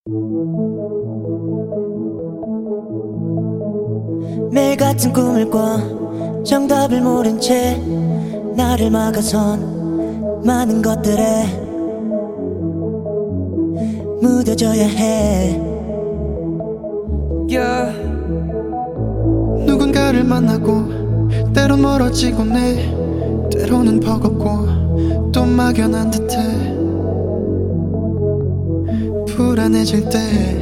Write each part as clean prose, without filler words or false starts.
매일 같은 꿈을 꿔 정답을 모른 채 나를 막아선 많은 것들에 묻어져야 해. yeah. 누군가를 만나고 때론 멀어지곤 해. 때로는 버겁고 또 막연한 듯해. 불안해질 때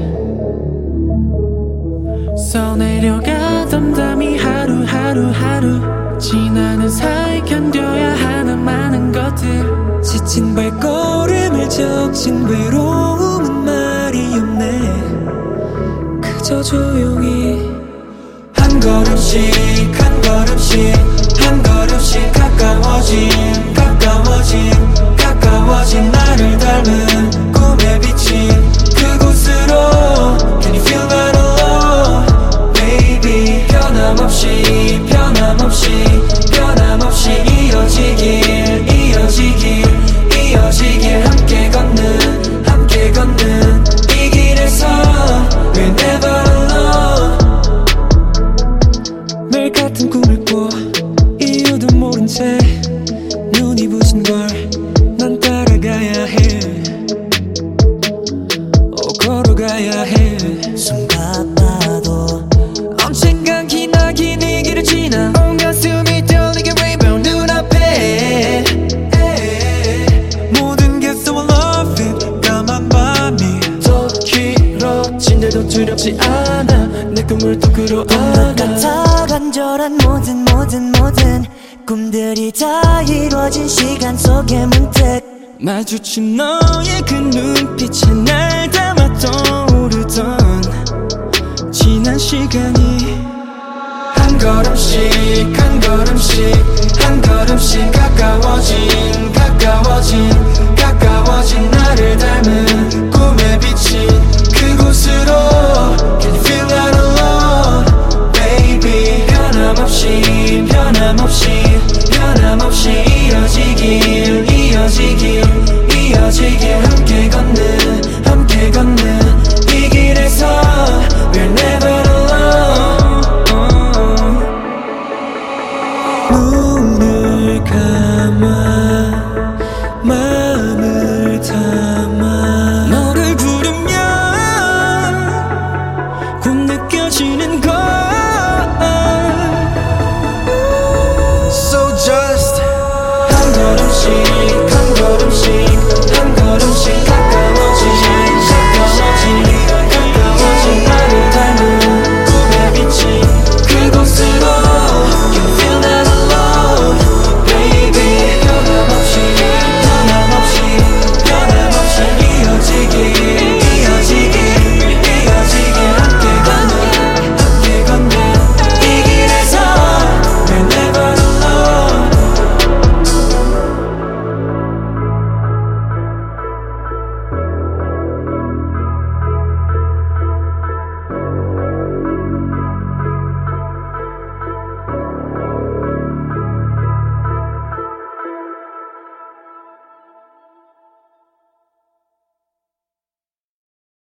써내려가던 담이 하루하루 지나는 사이 견뎌야 하는 많은 것들. 지친 발걸음을 적신 외로움은 말이 없네. 그저 조용히 한 걸음씩 한 걸음씩 한 걸음씩 가까워진 나를 닮은 꿈에 비친 그곳으로. Can you feel that alone, baby? 변함없이 이어지길 함께 걷는 이 길에서 We're never alone. 매일 같은 꿈을 꿔 이유도 모른 채 눈이 부신 걸 난 따라가야 해. 걸어가야 해. 숨 가빠도 언젠간 기나긴 이 길을 지나 온 가슴이 떨리게 rainbow 눈앞에. 모든 게 so love it. 까만 밤이 더 길어진데도 두렵지 않아. 내 꿈을 또 꿈 끌어안아. 같아 간절한 모든 꿈들이 다 이루어진 시간 속에 문득 마주친 너의 그 눈빛에 날